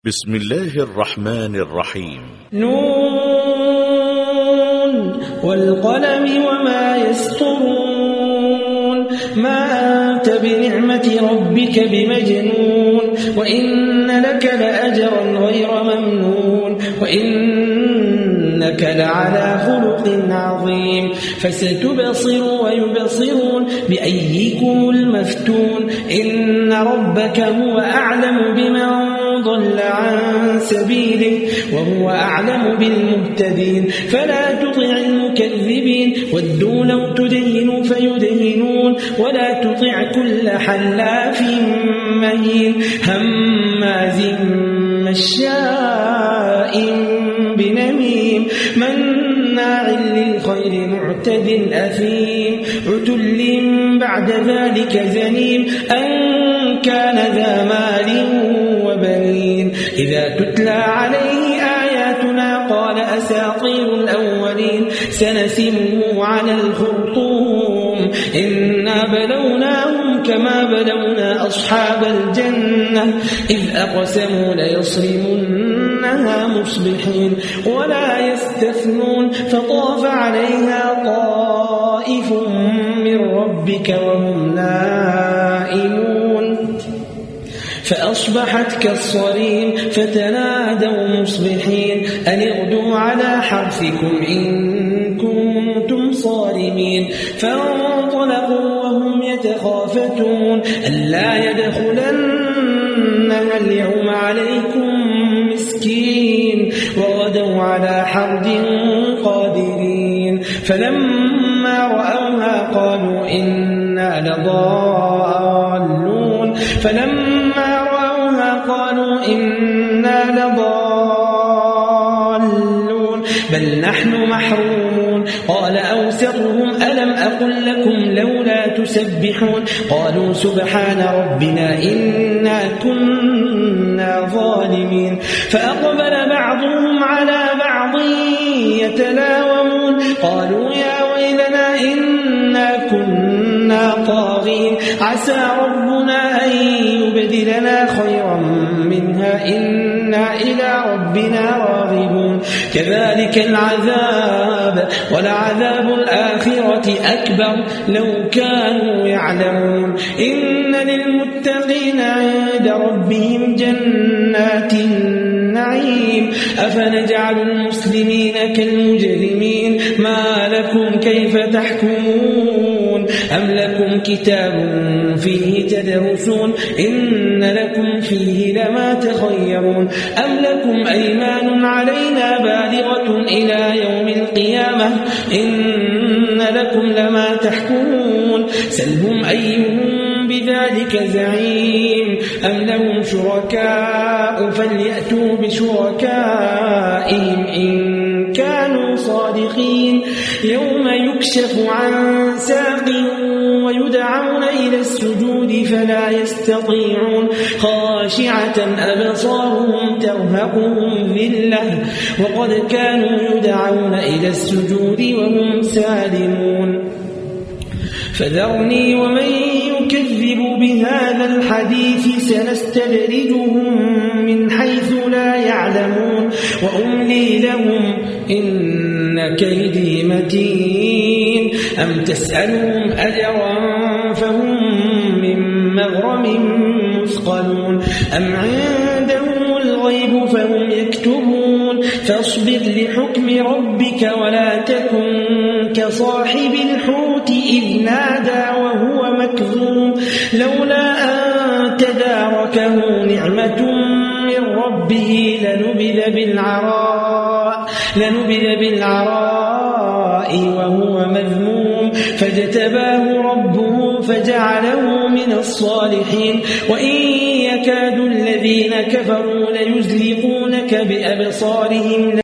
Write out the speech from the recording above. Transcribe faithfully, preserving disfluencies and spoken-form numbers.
بسم الله الرحمن الرحيم. نون والقلم وما يسطرون ما أنت بنعمة ربك بمجنون وإن لك لأجرا غير ممنون وإنك لعلى خلق عظيم فستبصر ويبصرون بأيكم المفتون إن ربك هو أعلم بمن ضل عن سبيله وهو أعلم بالمهتدين فلا تطع المكذبين ودوا لو تدهن فيدهنون ولا تطع كل حلاف مهين هماز مشاء بنميم مناع للخير معتد أثيم عتل بعد ذلك زنيم أن كان ذا مال وبنين إذا تتلى عليه آياتنا قال أساطير الأولين سنسمه على الخرطوم إنا بلوناهم كما بلونا أصحاب الجنة إذ أقسموا ليصرمنها مصبحين ولا يستثنون فطاف عليها طائف من ربك وهم نائمون فأصبحت كالصريم فتنادوا مصبحين أن اغدوا على حرثكم إن كنتم صارمين فانطلقوا وهم يتخافتون ألا يدخلنها اليوم عليكم مسكين وغدوا على حرد قادرين فلما رأوها قالوا إنا لضالون فلما رأوها قالوا إنا لضالون بل نحن محرومون قال أوسطهم ألم أقل لكم لولا تسبحون قالوا سبحان ربنا إنا كنا ظالمين فأقبل بعضهم على بعض يتلاومون قالوا يا ويلنا إنا كنا طاغين عسى ربنا أن يبدلنا خيرا منها إنا إلى ربنا راغبون كذلك العذاب ولعذاب الآخرة أكبر لو كانوا يعلمون إن للمتقين عند ربهم جنات النعيم أفنجعل المسلمين كالمجرمين ما لكم كيف تحكمون أم لكم كتاب فيه تدرسون إن لكم فيه لما تخيرون أم لكم أيمان علينا بالغة إلى يوم القيامة إن لكم لما تحكمون سلهم أيهم بذلك زعيم أم لهم شركاء فليأتوا بشركائهم إن كانوا صادقين يوم يكشف عن ساق ويدعون إلى السجود فلا يستطيعون خاشعة أبصارهم ترهقهم ذلة وقد كانوا يدعون إلى السجود وهم سالمون فذرني ومن يكذب بهذا الحديث سنستدرجهم من حيث لا يعلمون وأملي لهم إن كيدي متين أم تسألهم أجرا فهم من مغرم مثقلون أم عندهم الغيب فهم يكتبون فاصبر لحكم ربك ولا تكن كصاحب الحوت إذ نادى وهو مكظوم لولا أن تداركه نعمة من ربه لنبذ بالعراء لنبذ بالعراء وهو مذموم فاجتباه ربه فجعله من الصالحين وإن يكاد الذين كفروا ليزلقونك بأبصارهم